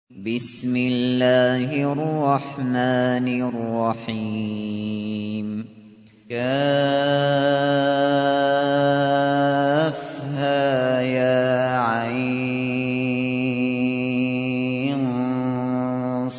بسم الله الرحمن الرحيم كافها يا عين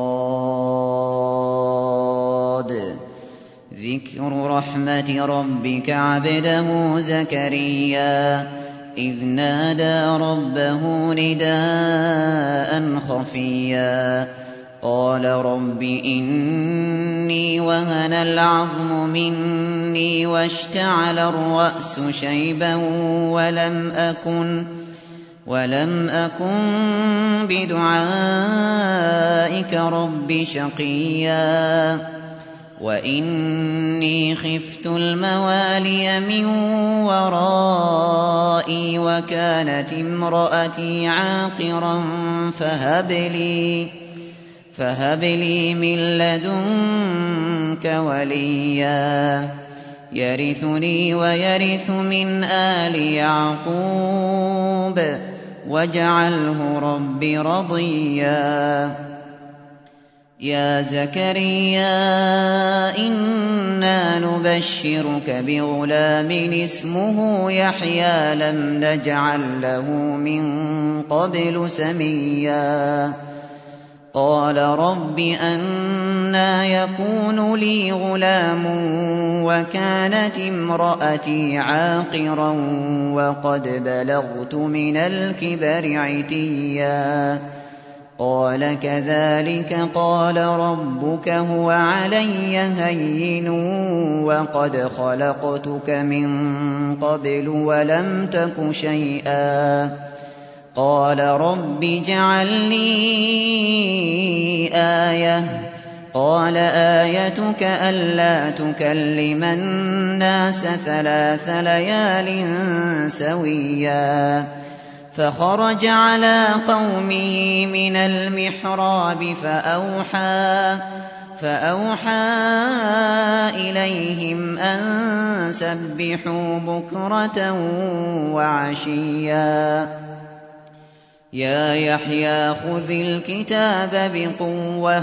صاد ذكر رحمة ربك عبده زكريا إذ نادى ربه نداء خفيا قال رب إني وهن العظم مني واشتعل الرأس شيبا ولم أكن بدعائك رب شقيا وإني خفت الموالي من ورائي وكانت امرأتي عاقرا فهب لي من لدنك وليا يرثني ويرث من آل يعقوب واجعله رب رضيا يا زكريا إنا نبشرك بغلام اسمه يحيى لم نجعل له من قبل سميا قال رب أنى يكون لي غلام وكانت امرأتي عاقرا وقد بلغت من الكبر عتيا قال كذلك قال ربك هو علي هين وقد خلقتك من قبل ولم تك شيئا قال رب اجعل لي آية قال آيتك ألا تكلم الناس 3 ليال سويا فخرج على قومه من المحراب فأوحى إليهم أن سبحوا بكرة وعشيا يا يحيى خذ الكتاب بقوة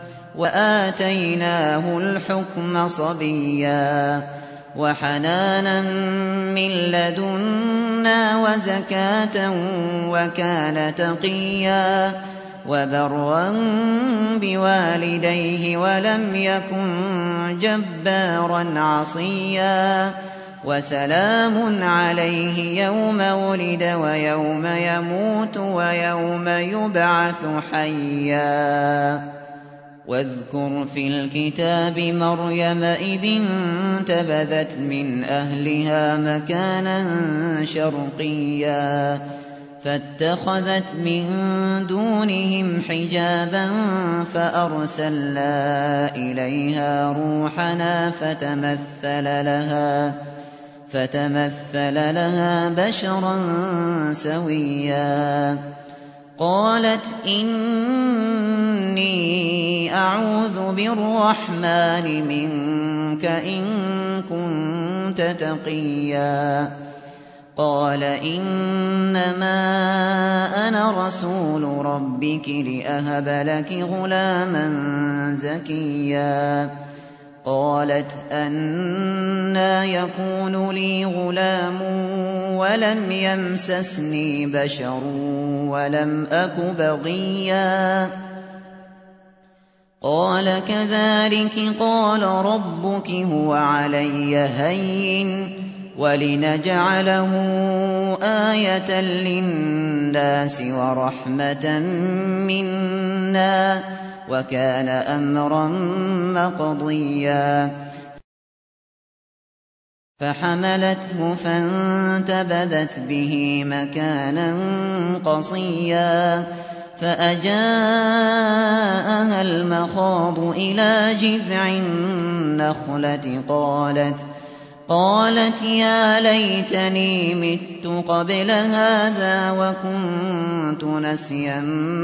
وآتيناه الحكم صبيا وحنانا من لدنا وزكاة وكان تقيا وبرا بوالديه ولم يكن جبارا عصيا وسلام عليه يوم ولد ويوم يموت ويوم يبعث حيا واذكر في الكتاب مريم إذ انتبذت من أهلها مكانا شرقيا فاتخذت من دونهم حجابا فأرسلنا إليها روحنا فتمثل لها بشرا سويا قالت إني أعوذ بالرحمن منك إن كنت تقيا قال إنما أنا رسول ربك لأهب لك غلاما زكيا قالت أنى يكون لي غلام ولم يمسسني بشر ولم أك بغيا قال كذلك قال ربك هو علي هين ولنجعله آية للناس ورحمة منا وكان أمرا مقضيا فحملته فانتبذت به مكانا قصيا فأجاءها المخاض إلى جذع النخلة قالت يا ليتني مت قبل هذا وكنت نسيا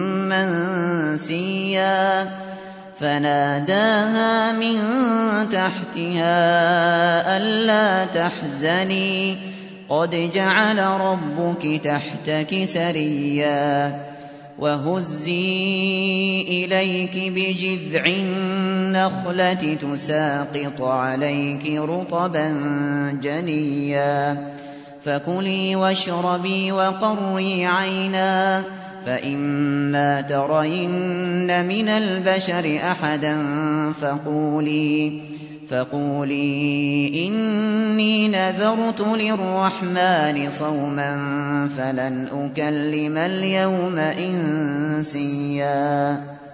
منسيا فناداها من تحتها ألا تحزني قد جعل ربك تحتك سريا وهزي إليك بجذع النخلة تساقط عليك رطبا جنيا فكلي واشربي وقري عينا فإما ترين من البشر أحدا فقولي إني نذرت للرحمن صوما فلن أكلم اليوم إنسيا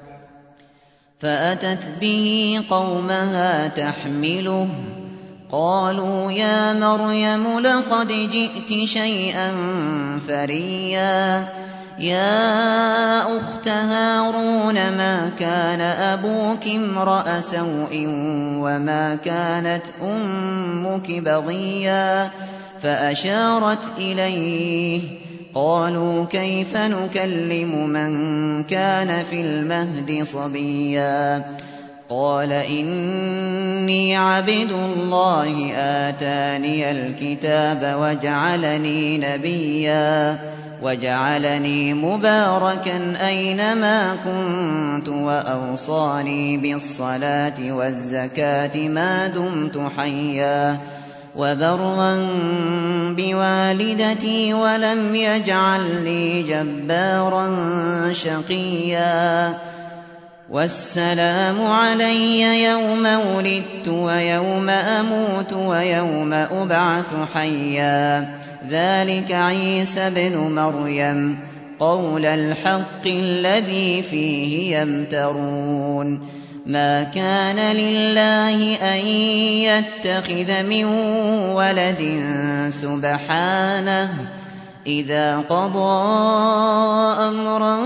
فأتت به قومها تحمله قالوا يا مريم لقد جئت شيئا فريا يا أخت هارون ما كان أبوك امرأ سوء وما كانت أمك بغيا فأشارت إليه قالوا كيف نكلم من كان في المهد صبيا قال إني عبد الله آتاني الكتاب وجعلني نبيا وجعلني مباركا أينما كنت وأوصاني بالصلاة والزكاة ما دمت حيا وبرا بوالدتي ولم يجعلني جبارا شقيا والسلام علي يوم ولدت ويوم أموت ويوم أبعث حيا ذلك عيسى ابن مريم قول الحق الذي فيه يمترون ما كان لله أن يتخذ من ولد سبحانه إذا قضى أمرا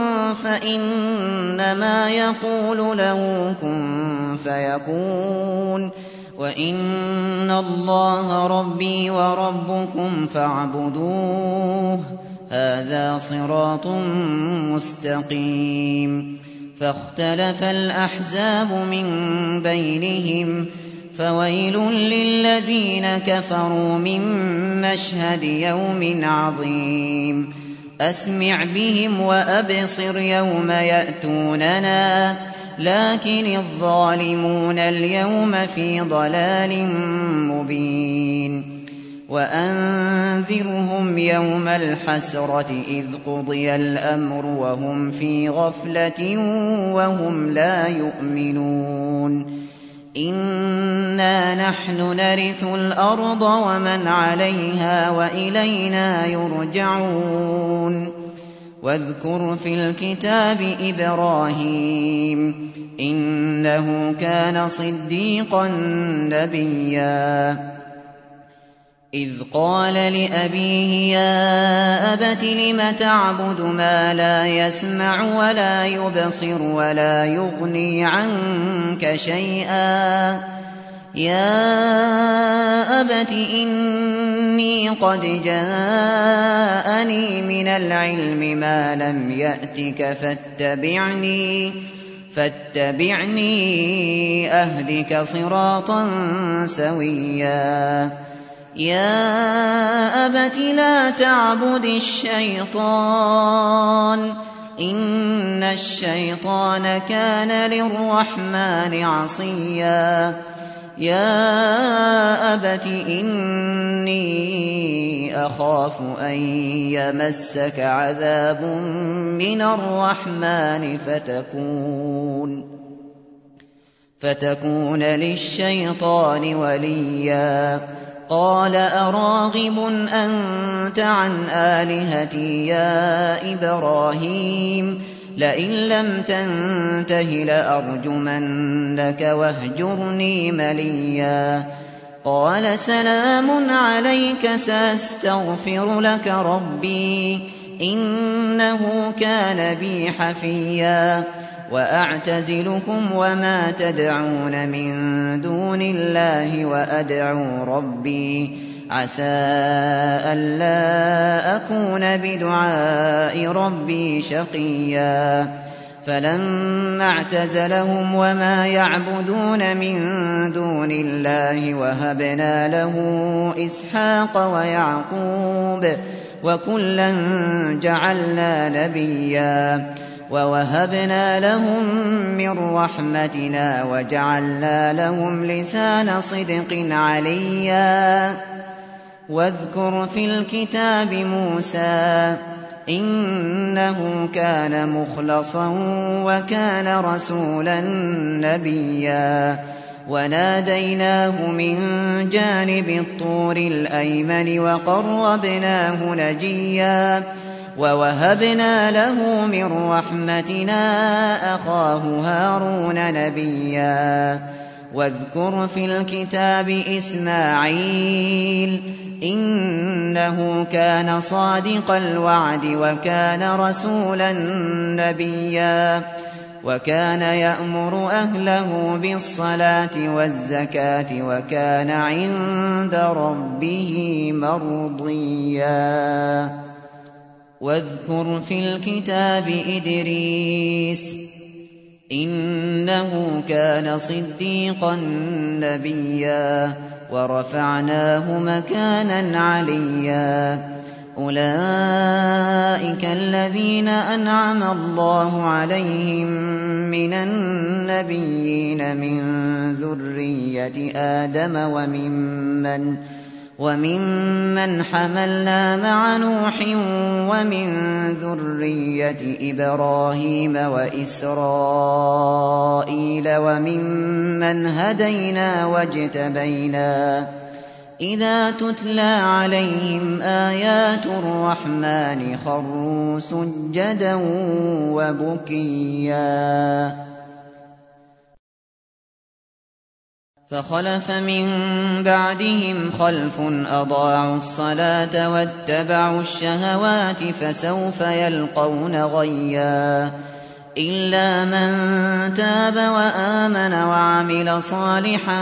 فإنما يقول له كن فيكون وإن الله ربي وربكم فاعبدوه هذا صراط مستقيم فاختلف الأحزاب من بينهم فويل للذين كفروا من مشهد يوم عظيم أسمع بهم وأبصر يوم يأتوننا لكن الظالمون اليوم في ضلال مبين وأنذرهم يوم الحسرة إذ قضي الأمر وهم في غفلة وهم لا يؤمنون إنا نحن نرث الأرض ومن عليها وإلينا يرجعون واذكر في الكتاب إبراهيم إنه كان صديقا نبيا إذ قال لأبيه يا أبت لم تعبد ما لا يسمع ولا يبصر ولا يغني عنك شيئا يا أبت إني قد جاءني من العلم ما لم يأتك فاتبعني أهدك صراطا سويا يا أبت لا تعبد الشيطان إن الشيطان كان للرحمن عصيا يا أبت إني أخاف أن يمسك عذاب من الرحمن فتكون للشيطان وليا قال أراغب أنت عن آلهتي يا إبراهيم لئن لم تنته لأرجمنك واهجرني مليا قال سلام عليك سأستغفر لك ربي إنه كان بي حفيا وأعتزلكم وما تدعون من دون الله وأدعو ربي عسى ألا أكون بدعاء ربي شقيا فلما اعتزلهم وما يعبدون من دون الله وهبنا له إسحاق ويعقوب وكلا جعلنا نبيا ووهبنا لهم من رحمتنا وجعلنا لهم لسان صدق عليا واذكر في الكتاب موسى إنه كان مخلصا وكان رسولا نبيا وناديناه من جانب الطور الأيمن وقربناه نجيا ووهبنا له من رحمتنا أخاه هارون نبيا واذكر في الكتاب إسماعيل إنه كان صادق الوعد وكان رسولا نبيا وكان يأمر أهله بالصلاة والزكاة وكان عند ربه مرضيا واذكر في الكتاب إدريس إنه كان صديقا نبيا ورفعناه مكانا عليا أولئك الذين أنعم الله عليهم من النبيين من ذرية آدم وممن حملنا مع نوح ومن ذرية إبراهيم وإسرائيل وممن هدينا واجتبينا إذا تتلى عليهم آيات الرحمن خروا سجدا وبكيا فخلف من بعدهم خلف أضاعوا الصلاة واتبعوا الشهوات فسوف يلقون غيا إلا من تاب وآمن وعمل صالحا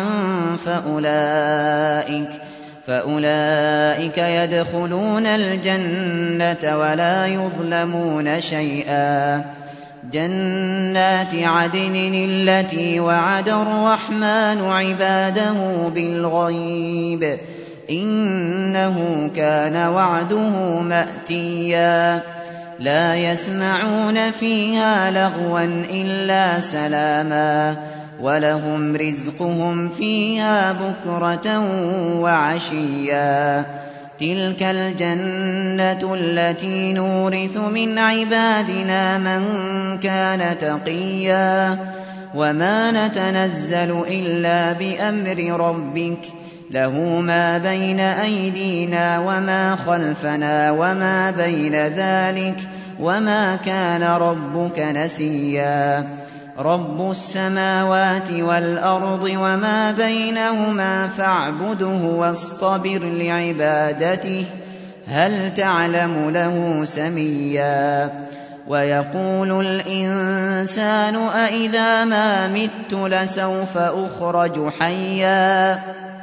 فأولئك يدخلون الجنة ولا يظلمون شيئا جنات عدن التي وعد الرحمن عباده بالغيب إنه كان وعده مأتيا لا يسمعون فيها لغوا إلا سلاما ولهم رزقهم فيها بكرة وعشيا تلك الجنة التي نورث من عبادنا من كان تقيا وما نتنزل إلا بأمر ربك له ما بين أيدينا وما خلفنا وما بين ذلك وما كان ربك نسيا رب السماوات والأرض وما بينهما فاعبده واصطبر لعبادته هل تعلم له سميا ويقول الإنسان أإذا ما مت لسوف أخرج حيا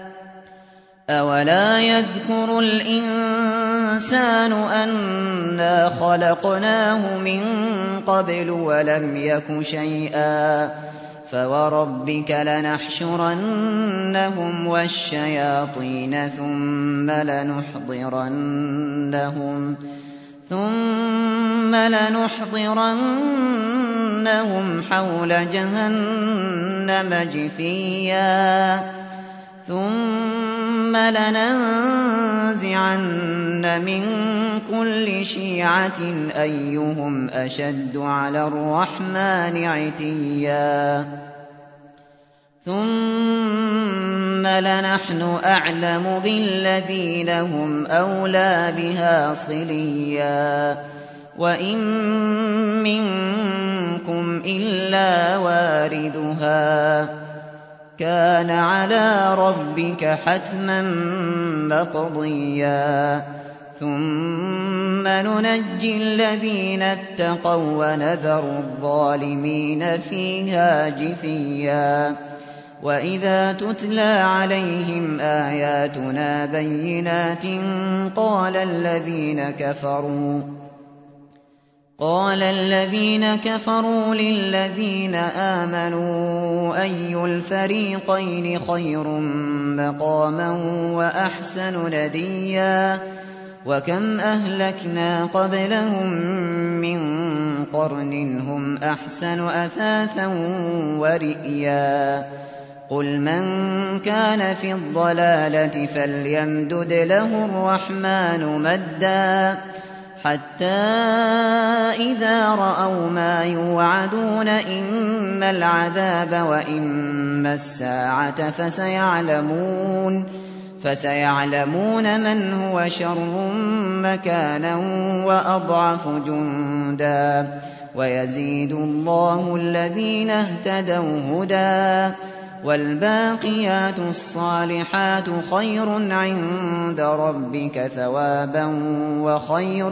أولا يذكر الإنسان أنا خلقناه من قبل ولم يك شيئا فوربك لنحشرنهم والشياطين ثم لنحضرنهم حول جهنم جثيا ثم لننزعن من كل شيعة أيهم أشد على الرحمن عتيا ثم لنحن أعلم بالذين هم أولى بها صليا وإن منكم إلا واردها كان على ربك حتما مقضيا ثم ننجي الذين اتقوا ونذر الظالمين فيها جثيا وإذا تتلى عليهم آياتنا بينات قال الذين كفروا للذين آمنوا أي الفريقين خير مقاما وأحسن نديا وكم أهلكنا قبلهم من قرن هم أحسن أثاثا ورئيا قل من كان في الضلالة فليمدد له الرحمن مدا حتى إذا رأوا ما يوعدون إما العذاب وإما الساعة فسيعلمون من هو شر مكانا وأضعف جندا ويزيد الله الذين اهتدوا هدى والباقيات الصالحات خير عند ربك ثوابا وخير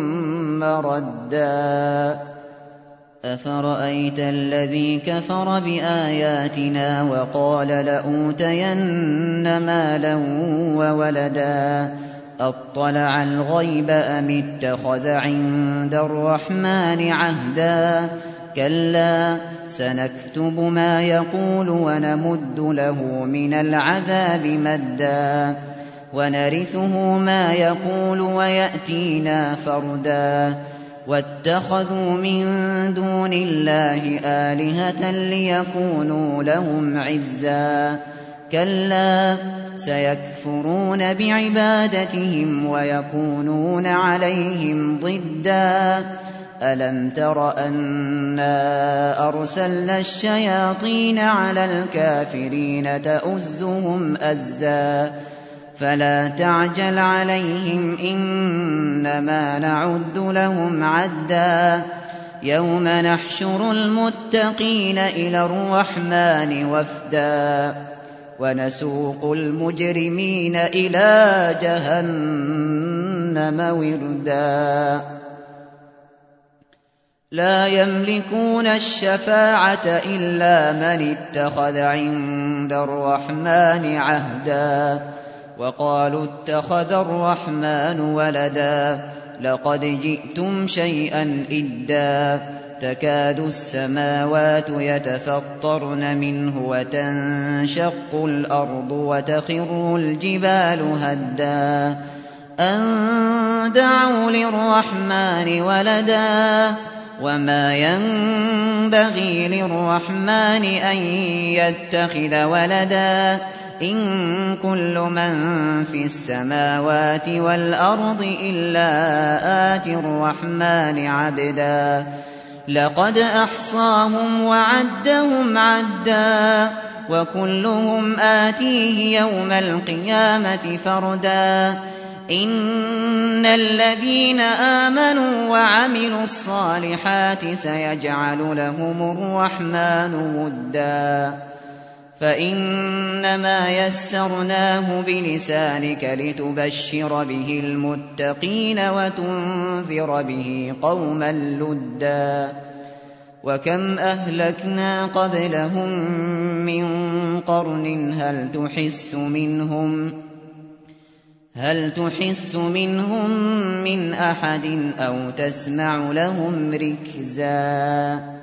مردا أفرأيت الذي كفر بآياتنا وقال لأوتين مالا وولدا أطلع الغيب أم اتخذ عند الرحمن عهدا كلا سنكتب ما يقول ونمد له من العذاب مدا ونرثه ما يقول ويأتينا فردا واتخذوا من دون الله آلهة ليكونوا لهم عزا كلا سيكفرون بعبادتهم ويكونون عليهم ضدا ألم تر أنا أرسلنا الشياطين على الكافرين تؤزهم أزا فلا تعجل عليهم إنما نعد لهم عدا يوم نحشر المتقين إلى الرحمن وفدا ونسوق المجرمين إلى جهنم وردا لا يملكون الشفاعة إلا من اتخذ عند الرحمن عهدا وقالوا اتخذ الرحمن ولدا لقد جئتم شيئا إدا تكاد السماوات يتفطرن منه وتنشق الأرض وتخر الجبال هدا أن دعوا للرحمن ولدا وما ينبغي للرحمن أن يتخذ ولدا إن كل من في السماوات والأرض إلا آتي الرحمن عبدا لقد أحصاهم وعدهم عدا وكلهم آتيه يوم القيامة فردا إن الذين آمنوا وعملوا الصالحات سيجعل لهم الرحمن ودا فإنما يسرناه بلسانك لتبشر به المتقين وتنذر به قوما لدا وكم أهلكنا قبلهم من قرن هل تحس منهم من أحد أو تسمع لهم ركزا